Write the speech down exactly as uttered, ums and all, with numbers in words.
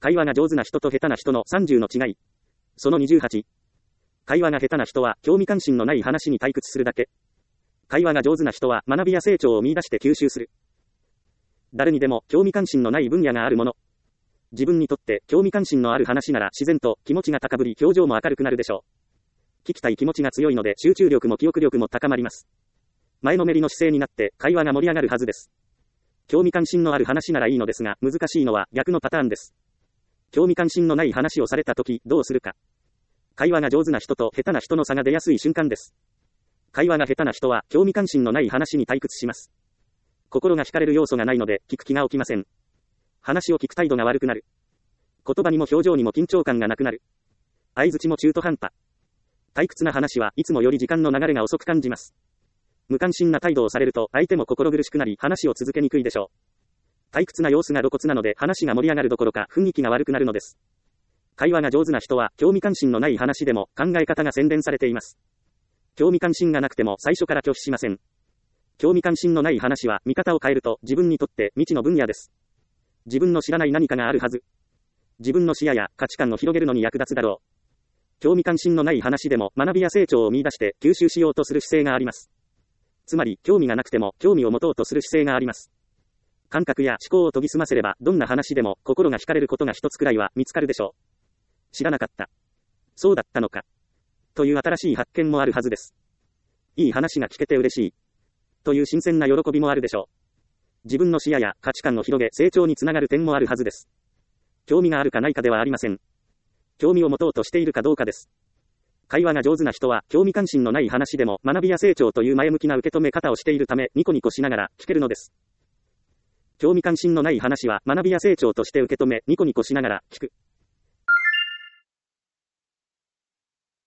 会話が上手な人と下手な人のさんじゅうの違い。そのにじゅうはち。会話が下手な人は興味関心のない話に退屈するだけ。会話が上手な人は学びや成長を見出して吸収する。誰にでも興味関心のない分野があるもの。自分にとって興味関心のある話なら自然と気持ちが高ぶり、表情も明るくなるでしょう。聞きたい気持ちが強いので集中力も記憶力も高まります。前のめりの姿勢になって会話が盛り上がるはずです。興味関心のある話ならいいのですが、難しいのは逆のパターンです。興味関心のない話をされたときどうするか。会話が上手な人と下手な人の差が出やすい瞬間です。会話が下手な人は興味関心のない話に退屈します。心が惹かれる要素がないので聞く気が起きません。話を聞く態度が悪くなる。言葉にも表情にも緊張感がなくなる。相槌も中途半端。退屈な話はいつもより時間の流れが遅く感じます。無関心な態度をされると相手も心苦しくなり話を続けにくいでしょう。退屈な様子が露骨なので話が盛り上がるどころか雰囲気が悪くなるのです。会話が上手な人は興味関心のない話でも考え方が洗練されています。興味関心がなくても最初から拒否しません。興味関心のない話は見方を変えると自分にとって未知の分野です。自分の知らない何かがあるはず。自分の視野や価値観を広げるのに役立つだろう。興味関心のない話でも学びや成長を見出して吸収しようとする姿勢があります。つまり興味がなくても興味を持とうとする姿勢があります。感覚や思考を研ぎ澄ませればどんな話でも心が惹かれることが一つくらいは見つかるでしょう。知らなかった。そうだったのか。という新しい発見もあるはずです。いい話が聞けて嬉しい。という新鮮な喜びもあるでしょう。自分の視野や価値観を広げ成長につながる点もあるはずです。興味があるかないかではありません。興味を持とうとしているかどうかです。会話が上手な人は興味関心のない話でも学びや成長という前向きな受け止め方をしているためニコニコしながら聞けるのです。興味関心のない話は学びや成長として受け止めニコニコしながら聞く。